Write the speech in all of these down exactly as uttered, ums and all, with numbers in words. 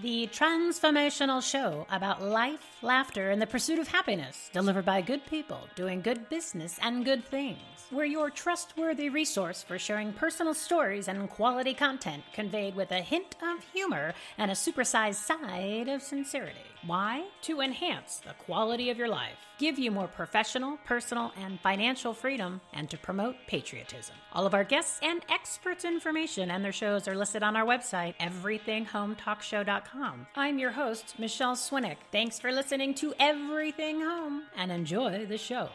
the transformational show about life, laughter, and the pursuit of happiness, delivered by good people doing good business and good things. We're your trustworthy resource for sharing personal stories and quality content conveyed with a hint of humor and a supersized side of sincerity. Why? To enhance the quality of your life, give you more professional, personal, and financial freedom, and to promote patriotism. All of our guests and experts' information and their shows are listed on our website, everything home talk show dot com. I'm your host, Michelle Swinnick. Thanks for listening to Everything Home, and enjoy the show.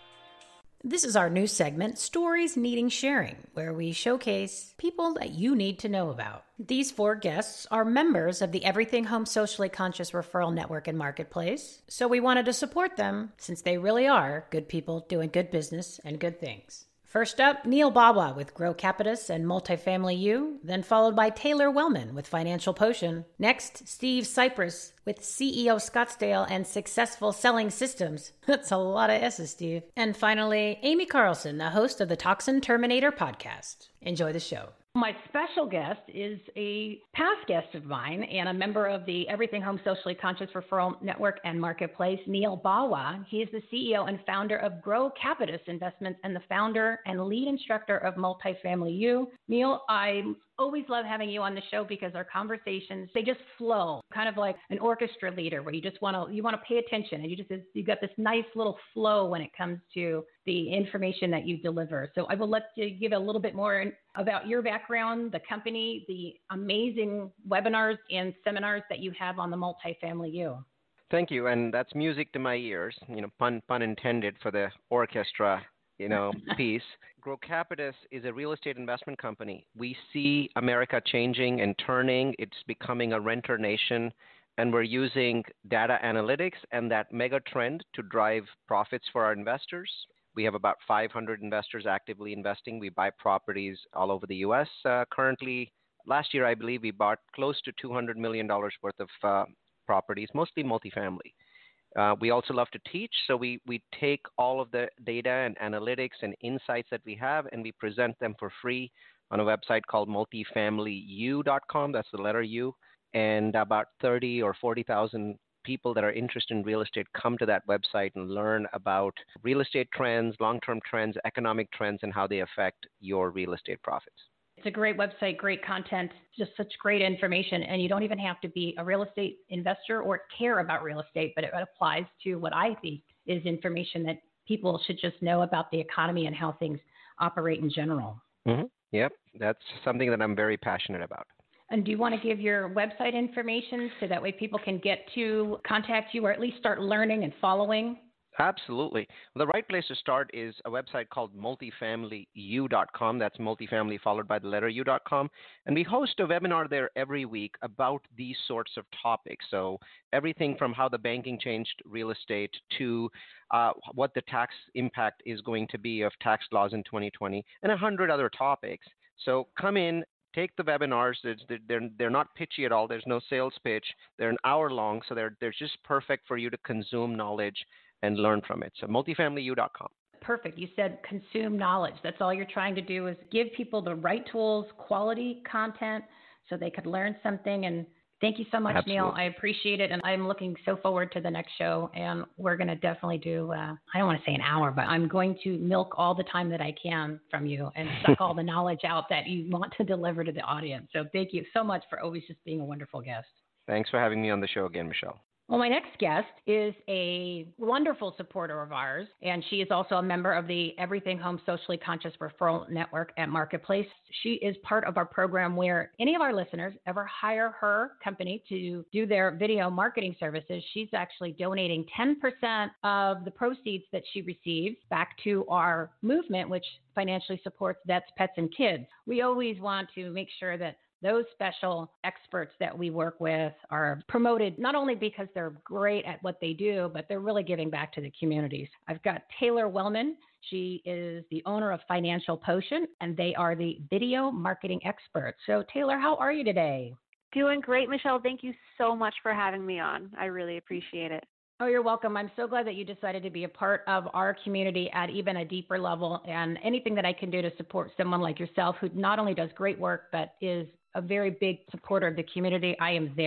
This is our new segment, Stories Needing Sharing, where we showcase people that you need to know about. These four guests are members of the Everything Home Socially Conscious Referral Network and Marketplace, so we wanted to support them since they really are good people doing good business and good things. First up, Neil Bawa with Grow Capitus and Multifamily U, then followed by Taylor Wellman with Financial Potion. Next, Steve Cypress with C E O Scottsdale and Successful Selling Systems. That's a lot of S's, Steve. And finally, Amy Carlson, the host of the Toxin Terminator podcast. Enjoy the show. My special guest is a past guest of mine and a member of the Everything Home Socially Conscious Referral Network and Marketplace, Neil Bawa. He is the C E O and founder of Grow Capitus Investments and the founder and lead instructor of Multifamily U. Neil, I always love having you on the show because our conversations, they just flow, kind of like an orchestra leader where you just want to you want to pay attention, and you just you got this nice little flow when it comes to the information that you deliver. So I will let you give a little bit more about your background, the company, the amazing webinars and seminars that you have on the Multifamily U. Thank you, and that's music to my ears. You know, pun pun intended for the orchestra. You know, piece. Grow Capitus is a real estate investment company. We see America changing and turning. It's becoming a renter nation, and we're using data analytics and that mega trend to drive profits for our investors. We have about five hundred investors actively investing. We buy properties all over the U S. Uh, currently, last year, I believe we bought close to two hundred million dollars worth of uh, properties, mostly multifamily. Uh, we also love to teach, so we, we take all of the data and analytics and insights that we have, and we present them for free on a website called multifamily u dot com. That's the letter U. And about thirty or forty thousand people that are interested in real estate come to that website and learn about real estate trends, long-term trends, economic trends, and how they affect your real estate profits. It's a great website, great content, just such great information. And you don't even have to be a real estate investor or care about real estate, but it applies to what I think is information that people should just know about the economy and how things operate in general. Mm-hmm. Yep, that's something that I'm very passionate about. And do you want to give your website information so that way people can get to contact you or at least start learning and following? Absolutely. Well, the right place to start is a website called multifamily u dot com. That's multifamily followed by the letter u dot com. And we host a webinar there every week about these sorts of topics. So everything from how the banking changed real estate to uh, what the tax impact is going to be of tax laws in twenty twenty and a hundred other topics. So come in. Take the webinars. They're, they're not pitchy at all. There's no sales pitch. They're an hour long, so they're, they're just perfect for you to consume knowledge and learn from it. So multifamily u dot com. Perfect. You said consume knowledge. That's all you're trying to do is give people the right tools, quality content, so they could learn something. And thank you so much, Absolutely. Neil. I appreciate it. And I'm looking so forward to the next show. And we're going to definitely do, uh, I don't want to say an hour, but I'm going to milk all the time that I can from you and suck all the knowledge out that you want to deliver to the audience. So thank you so much for always just being a wonderful guest. Thanks for having me on the show again, Michelle. Well, my next guest is a wonderful supporter of ours, and she is also a member of the Everything Home Socially Conscious Referral Network at Marketplace. She is part of our program where any of our listeners ever hire her company to do their video marketing services. She's actually donating ten percent of the proceeds that she receives back to our movement, which financially supports vets, pets, and kids. We always want to make sure that those special experts that we work with are promoted not only because they're great at what they do, but they're really giving back to the communities. I've got Taylor Wellman. She is the owner of Financial Potion, and they are the video marketing experts. So, Taylor, how are you today? Doing great, Michelle. Thank you so much for having me on. I really appreciate it. Oh, you're welcome. I'm so glad that you decided to be a part of our community at even a deeper level, and anything that I can do to support someone like yourself who not only does great work, but is a very big supporter of the community, I am there.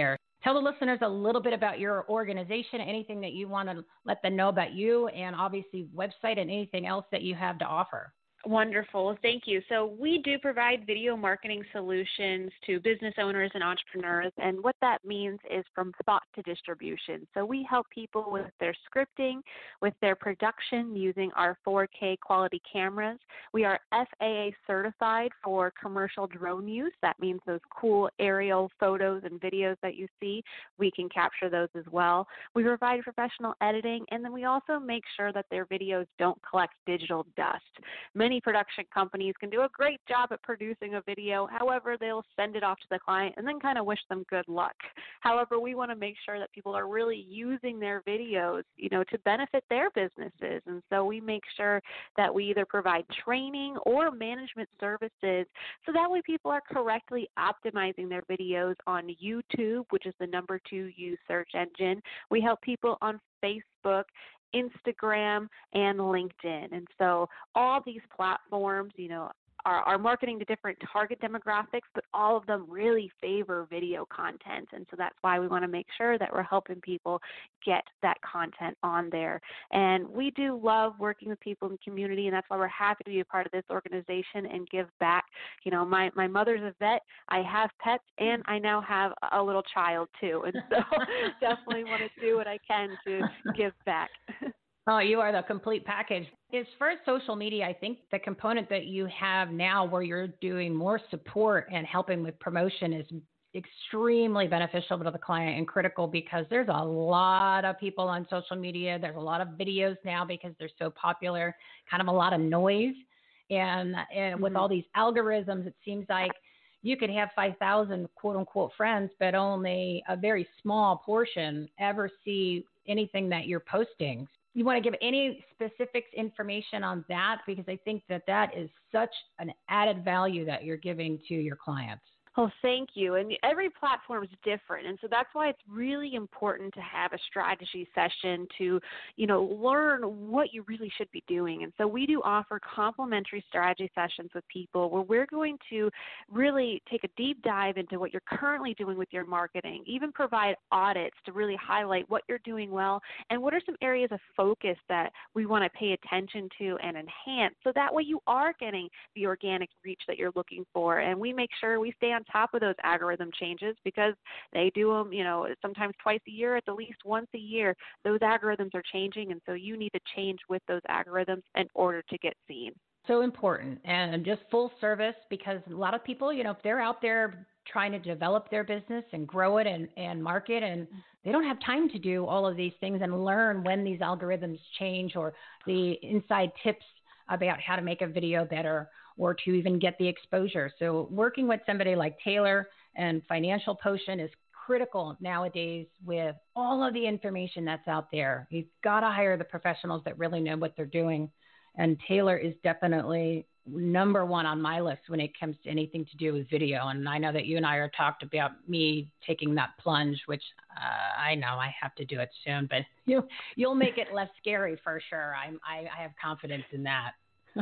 Tell the listeners a little bit about your organization, anything that you want to let them know about you, and obviously website and anything else that you have to offer. Wonderful. Thank you. So we do provide video marketing solutions to business owners and entrepreneurs. And what that means is from thought to distribution. So we help people with their scripting, with their production using our four K quality cameras. We are F A A certified for commercial drone use. That means those cool aerial photos and videos that you see, we can capture those as well. We provide professional editing, and then we also make sure that their videos don't collect digital dust. Many Many production companies can do a great job at producing a video. However, they'll send it off to the client and then kind of wish them good luck. However, we want to make sure that people are really using their videos, you know, to benefit their businesses. And so we make sure that we either provide training or management services so that way people are correctly optimizing their videos on YouTube, which is the number two used search engine. We help people on Facebook, Instagram, and LinkedIn. And so all these platforms, you know, are, are marketing to different target demographics, but all of them really favor video content. And so that's why we want to make sure that we're helping people get that content on there. And we do love working with people in the community, and that's why we're happy to be a part of this organization and give back. You know, my, my mother's a vet, I have pets, and I now have a little child too. And so definitely want to do what I can to give back. Oh, you are the complete package. As far as social media, I think the component that you have now where you're doing more support and helping with promotion is extremely beneficial to the client and critical because there's a lot of people on social media. There's a lot of videos now because they're so popular, kind of a lot of noise. And, and with mm-hmm. all these algorithms, it seems like you could have five thousand quote unquote friends, but only a very small portion ever see anything that you're posting. You want to give any specifics information on that? Because I think that that is such an added value that you're giving to your clients. Oh, thank you. And every platform is different. And so that's why it's really important to have a strategy session to, you know, learn what you really should be doing. And so we do offer complimentary strategy sessions with people where we're going to really take a deep dive into what you're currently doing with your marketing, even provide audits to really highlight what you're doing well and what are some areas of focus that we want to pay attention to and enhance. So that way you are getting the organic reach that you're looking for. And we make sure we stay on top of those algorithm changes because they do them, you know, sometimes twice a year, at the least once a year. Those algorithms are changing, and so you need to change with those algorithms in order to get seen. So important, and just full service, because a lot of people, you know, if they're out there trying to develop their business and grow it and, and market, and they don't have time to do all of these things and learn when these algorithms change or the inside tips about how to make a video better or to even get the exposure. So working with somebody like Taylor and Financial Potion is critical nowadays with all of the information that's out there. You've got to hire the professionals that really know what they're doing. And Taylor is definitely number one on my list when it comes to anything to do with video. And I know that you and I are talked about me taking that plunge, which uh, I know I have to do it soon, but you, you'll make it less scary for sure. I'm, I, I have confidence in that.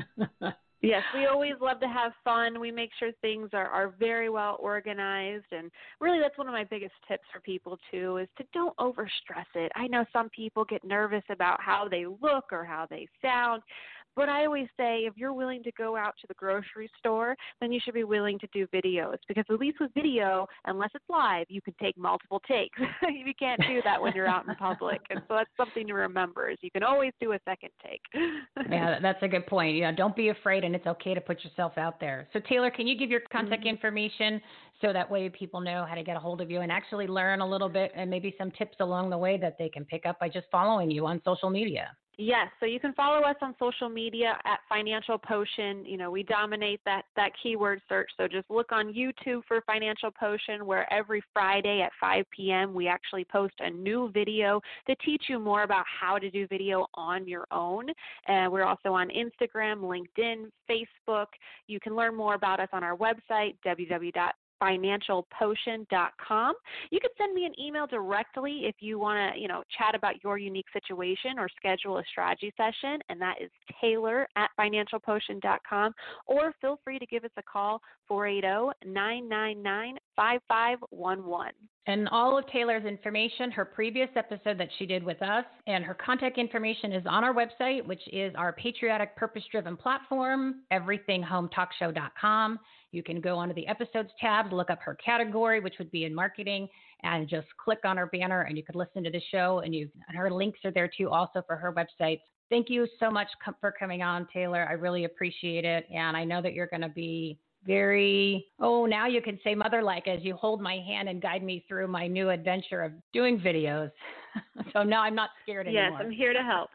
Yes, we always love to have fun. We make sure things are, are very well organized. And really, that's one of my biggest tips for people, too, is to don't overstress it. I know some people get nervous about how they look or how they sound. But I always say if you're willing to go out to the grocery store, then you should be willing to do videos because at least with video, unless it's live, you can take multiple takes. You can't do that when you're out in public. And so that's something to remember is you can always do a second take. Yeah, that's a good point. Yeah, don't be afraid, and it's okay to put yourself out there. So Taylor, can you give your contact mm-hmm. information so that way people know how to get a hold of you and actually learn a little bit and maybe some tips along the way that they can pick up by just following you on social media? Yes, so you can follow us on social media at Financial Potion. You know, we dominate that, that keyword search, so just look on YouTube for Financial Potion, where every Friday at five p.m. we actually post a new video to teach you more about how to do video on your own. And we're also on Instagram, LinkedIn, Facebook. You can learn more about us on our website, w w w dot financial potion dot com. You can send me an email directly if you want to, you know, chat about your unique situation or schedule a strategy session, and that is Taylor at financial potion dot com, or feel free to give us a call, four eight zero, nine nine nine, five five one one. And all of Taylor's information, her previous episode that she did with us, and her contact information is on our website, which is our patriotic, purpose-driven platform, everything home talk show dot com. You can go onto the episodes tab, look up her category, which would be in marketing, and just click on her banner, and you could listen to the show. And, you, and her links are there, too, also for her website. Thank you so much com- for coming on, Taylor. I really appreciate it. And I know that you're going to be very, oh, now you can say mother-like as you hold my hand and guide me through my new adventure of doing videos. So now I'm not scared anymore. Yes, I'm here to help.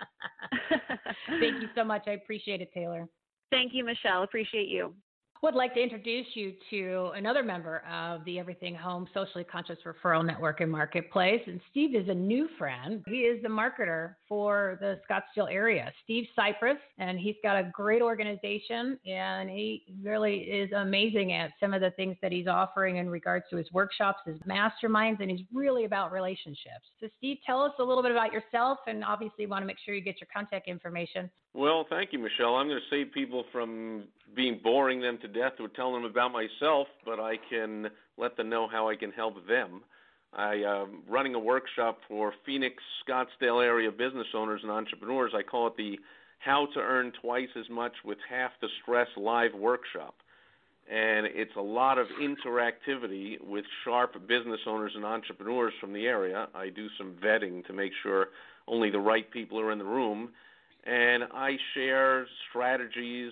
Thank you so much. I appreciate it, Taylor. Thank you, Michelle. Appreciate you. I would like to introduce you to another member of the Everything Home Socially Conscious Referral Network and Marketplace. And Steve is a new friend. He is the marketer for the Scottsdale area, Steve Cypress, and he's got a great organization, and he really is amazing at some of the things that he's offering in regards to his workshops, his masterminds, and he's really about relationships. So Steve, tell us a little bit about yourself, and obviously you want to make sure you get your contact information. Well, thank you, Michelle. I'm going to save people from being boring them to death with telling them about myself, but I can let them know how I can help them. I am uh, running a workshop for Phoenix, Scottsdale area business owners and entrepreneurs. I call it the How to Earn Twice as Much with Half the Stress live workshop. And it's a lot of interactivity with sharp business owners and entrepreneurs from the area. I do some vetting to make sure only the right people are in the room. And I share strategies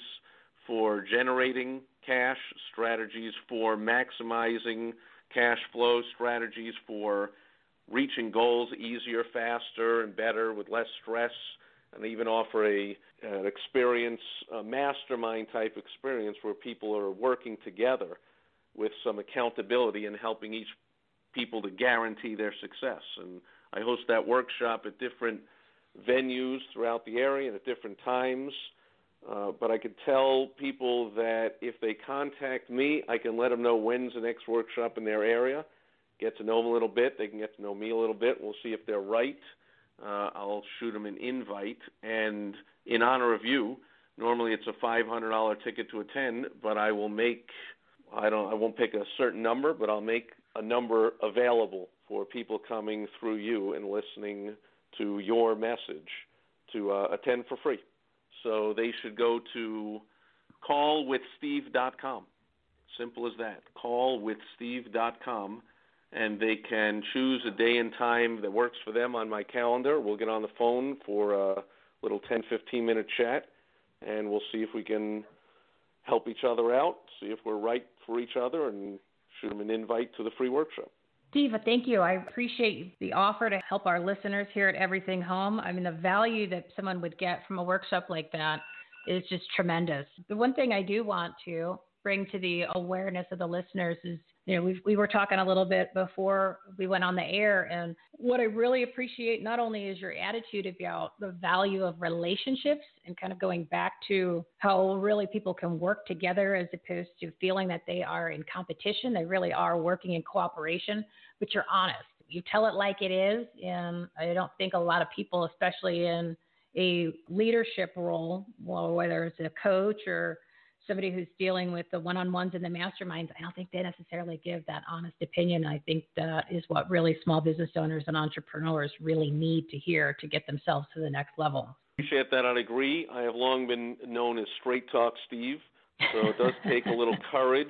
for generating cash, strategies for maximizing cash flow, strategies for reaching goals easier, faster, and better with less stress, and even offer a an experience, a mastermind type experience where people are working together with some accountability and helping each people to guarantee their success. And I host that workshop at different venues throughout the area and at different times. Uh, but I could tell people that if they contact me, I can let them know when's the next workshop in their area, get to know them a little bit. They can get to know me a little bit. We'll see if they're right. Uh, I'll shoot them an invite. And in honor of you, normally it's a five hundred dollars ticket to attend, but I will make, I don't, I won't pick a certain number, but I'll make a number available for people coming through you and listening to your message to uh, attend for free. So they should go to call with steve dot com. Simple as that, call with steve dot com, and they can choose a day and time that works for them on my calendar. We'll get on the phone for a little ten, fifteen minute chat, and we'll see if we can help each other out, see if we're right for each other, and shoot them an invite to the free workshop. Steve, thank you. I appreciate the offer to help our listeners here at Everything Home. I mean, the value that someone would get from a workshop like that is just tremendous. The one thing I do want to bring to the awareness of the listeners is, you know, we we were talking a little bit before we went on the air, and what I really appreciate not only is your attitude about the value of relationships and kind of going back to how really people can work together as opposed to feeling that they are in competition. They really are working in cooperation, but you're honest. You tell it like it is, and I don't think a lot of people, especially in a leadership role, well, whether it's a coach or somebody who's dealing with the one-on-ones and the masterminds, I don't think they necessarily give that honest opinion. I think that is what really small business owners and entrepreneurs really need to hear to get themselves to the next level. Appreciate that. I'd agree. I have long been known as Straight Talk Steve, so it does take a little courage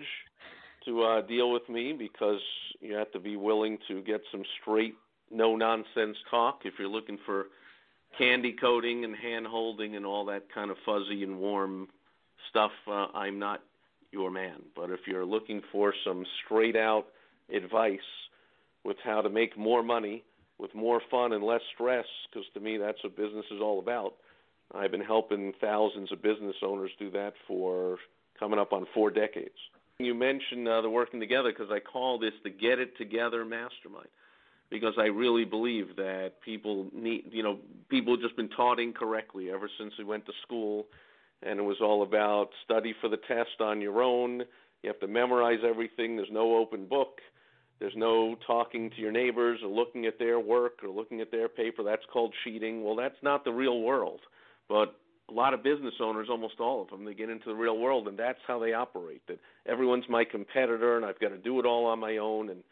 to uh, deal with me because you have to be willing to get some straight, no-nonsense talk if you're looking for candy coating and hand-holding and all that kind of fuzzy and warm stuff. uh, I'm not your man. But if you're looking for some straight-out advice with how to make more money with more fun and less stress, because to me that's what business is all about, I've been helping thousands of business owners do that for coming up on four decades. You mentioned uh, the working together because I call this the Get It Together Mastermind, because I really believe that people need, you know, people have just been taught incorrectly ever since we went to school. And it was all about study for the test on your own. You have to memorize everything. There's no open book. There's no talking to your neighbors or looking at their work or looking at their paper. That's called cheating. Well, that's not the real world. But a lot of business owners, almost all of them, they get into the real world, and that's how they operate, that everyone's my competitor and I've got to do it all on my own. And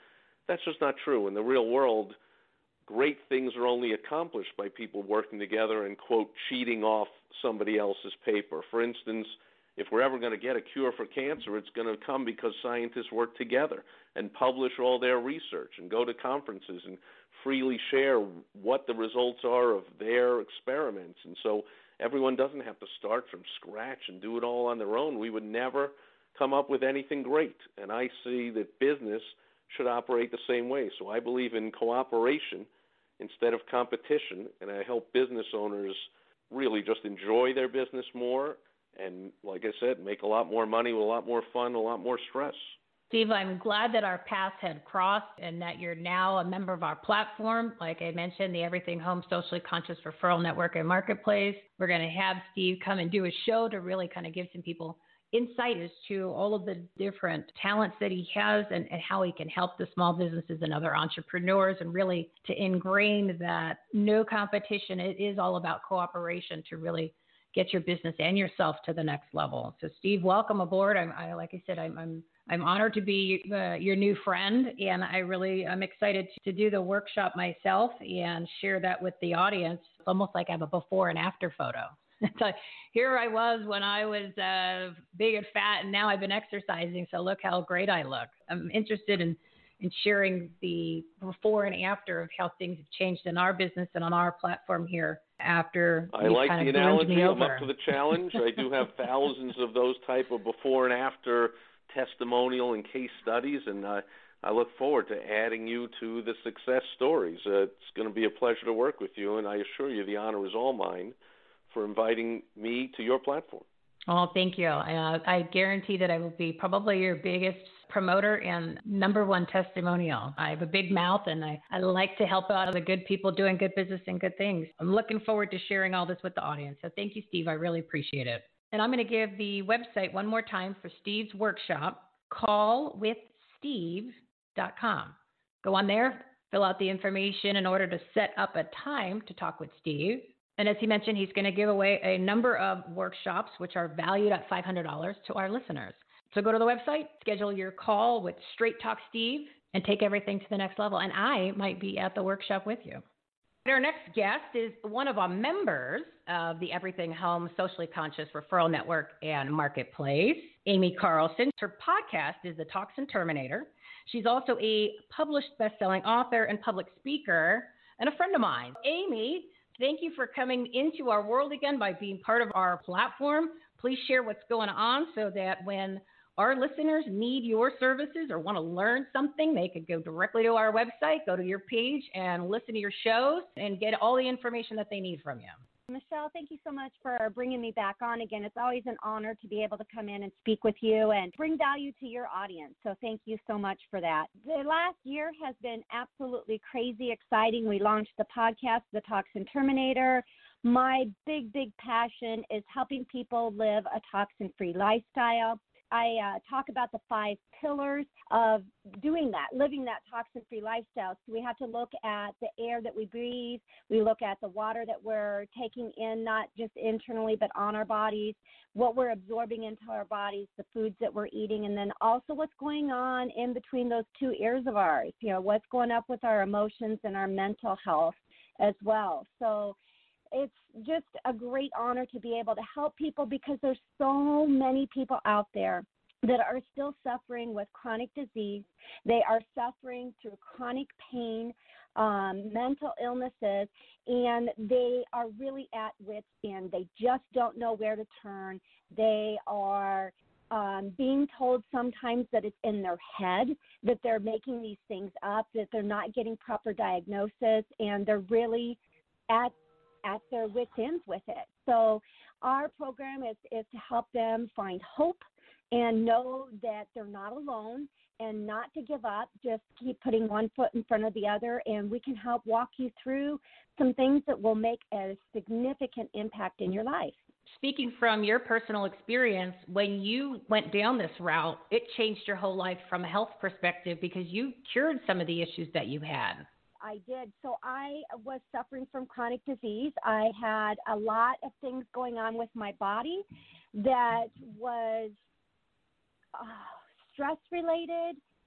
That's just not true. In the real world, great things are only accomplished by people working together and, quote, cheating off somebody else's paper. For instance, if we're ever going to get a cure for cancer, it's going to come because scientists work together and publish all their research and go to conferences and freely share what the results are of their experiments. And so everyone doesn't have to start from scratch and do it all on their own. We would never come up with anything great. And I see that business should operate the same way. So I believe in cooperation instead of competition, and I help business owners really just enjoy their business more and, like I said, make a lot more money with a lot more fun, a lot more stress. Steve, I'm glad that our paths had crossed and that you're now a member of our platform. Like I mentioned, the Everything Home Socially Conscious Referral Network and Marketplace. We're going to have Steve come and do a show to really kind of give some people insight as to all of the different talents that he has and, and how he can help the small businesses and other entrepreneurs, and really to ingrain that no competition. It is all about cooperation to really get your business and yourself to the next level. So Steve, welcome aboard. I'm, I, like I said, I'm, I'm, I'm honored to be uh, your new friend, and I really, I'm excited to do the workshop myself and share that with the audience. It's almost like I have a before and after photo. So here I was when I was uh, big and fat, and now I've been exercising. So look how great I look. I'm interested in, in sharing the before and after of how things have changed in our business and on our platform here after I like the analogy. I'm up to the challenge. I do have thousands of those type of before and after testimonial and case studies, and uh, I look forward to adding you to the success stories. Uh, it's going to be a pleasure to work with you, and I assure you the honor is all mine for inviting me to your platform. Oh, thank you. Uh, I guarantee that I will be probably your biggest promoter and number one testimonial. I have a big mouth, and I, I like to help out other good people doing good business and good things. I'm looking forward to sharing all this with the audience. So thank you, Steve. I really appreciate it. And I'm going to give the website one more time for Steve's workshop, call with steve dot com. Go on there, fill out the information in order to set up a time to talk with Steve. And as he mentioned, he's going to give away a number of workshops, which are valued at five hundred dollars to our listeners. So go to the website, schedule your call with Straight Talk Steve, and take everything to the next level. And I might be at the workshop with you. Our next guest is one of our members of the Everything Home Socially Conscious Referral Network and Marketplace, Amy Carlson. Her podcast is The Toxin Terminator. She's also a published best-selling author and public speaker, and a friend of mine. Amy, thank you for coming into our world again by being part of our platform. Please share what's going on so that when our listeners need your services or want to learn something, they could go directly to our website, go to your page, and listen to your shows and get all the information that they need from you. Michelle, thank you so much for bringing me back on again. It's always an honor to be able to come in and speak with you and bring value to your audience. So thank you so much for that. The last year has been absolutely crazy exciting. We launched the podcast, The Toxin Terminator. My big, big passion is helping people live a toxin-free lifestyle. I uh, talk about the five pillars of doing that, living that toxin-free lifestyle. So we have to look at the air that we breathe. We look at the water that we're taking in, not just internally, but on our bodies, what we're absorbing into our bodies, the foods that we're eating, and then also what's going on in between those two ears of ours, you know, what's going up with our emotions and our mental health as well. So it's just a great honor to be able to help people, because there's so many people out there that are still suffering with chronic disease. They are suffering through chronic pain, um, mental illnesses, and they are really at wit's end. They just don't know where to turn. They are um, being told sometimes that it's in their head, that they're making these things up, that they're not getting proper diagnosis, and they're really at at their wit's ends with it. So our program is, is to help them find hope and know that they're not alone, and not to give up, just keep putting one foot in front of the other, and we can help walk you through some things that will make a significant impact in your life. Speaking from your personal experience, when you went down this route, it changed your whole life from a health perspective, because you cured some of the issues that you had. I did. So I was suffering from chronic disease. I had a lot of things going on with my body that was uh, stress-related,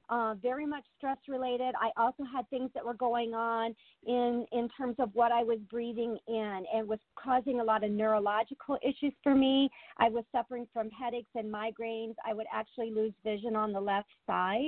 uh, very much stress related. I also had things that were going on in, in terms of what I was breathing in, and was causing a lot of neurological issues for me. I was suffering from headaches and migraines. I would actually lose vision on the left side.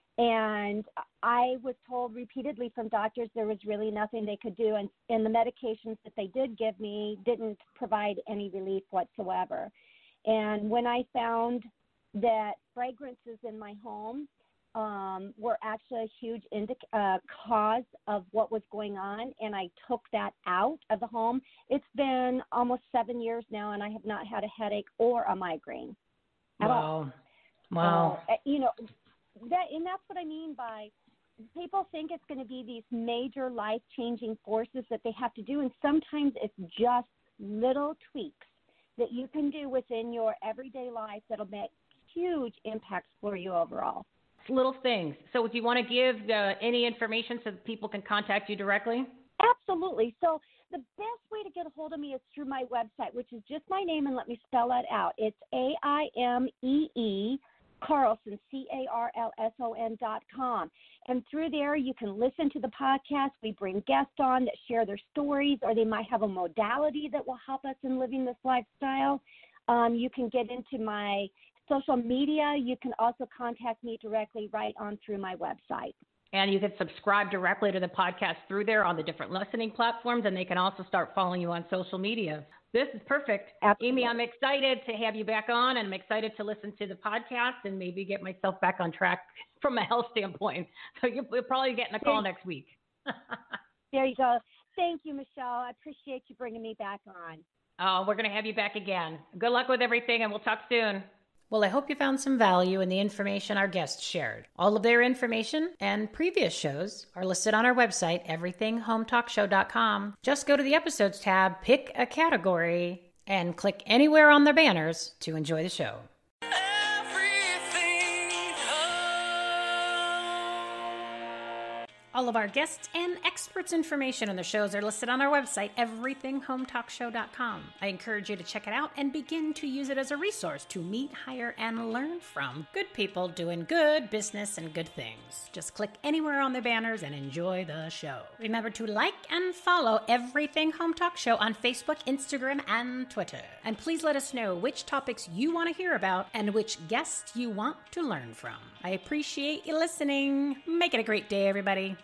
And I was told repeatedly from doctors there was really nothing they could do, and, and the medications that they did give me didn't provide any relief whatsoever. And when I found that fragrances in my home um, were actually a huge indic- uh, cause of what was going on, and I took that out of the home, it's been almost seven years now, and I have not had a headache or a migraine at wow. all. Wow. Uh, you know, that, and that's what I mean by people think it's going to be these major life-changing forces that they have to do, and sometimes it's just little tweaks that you can do within your everyday life that'll make huge impacts for you overall. Little things. So do you want to give uh, any information so that people can contact you directly? Absolutely. So the best way to get a hold of me is through my website, which is just my name, and let me spell that out. It's A I M E E Carlson, C A R L S O N dot com. And through there, you can listen to the podcast. We bring guests on that share their stories, or they might have a modality that will help us in living this lifestyle. Um, you can get into my social media. You can also contact me directly right on through my website. And you can subscribe directly to the podcast through there on the different listening platforms, and they can also start following you on social media. This is perfect. Absolutely. Amy, I'm excited to have you back on, and I'm excited to listen to the podcast and maybe get myself back on track from a health standpoint. So you're probably getting a call next week. There you go. Thank you, Michelle. I appreciate you bringing me back on. Oh, we're going to have you back again. Good luck with everything, and we'll talk soon. Well, I hope you found some value in the information our guests shared. All of their information and previous shows are listed on our website, everything home talk show dot com. Just go to the episodes tab, pick a category, and click anywhere on their banners to enjoy the show. All of our guests and experts' information on the shows are listed on our website, everything home talk show dot com. I encourage you to check it out and begin to use it as a resource to meet, hire, and learn from good people doing good business and good things. Just click anywhere on the banners and enjoy the show. Remember to like and follow Everything Home Talk Show on Facebook, Instagram, and Twitter. And please let us know which topics you want to hear about and which guests you want to learn from. I appreciate you listening. Make it a great day, everybody.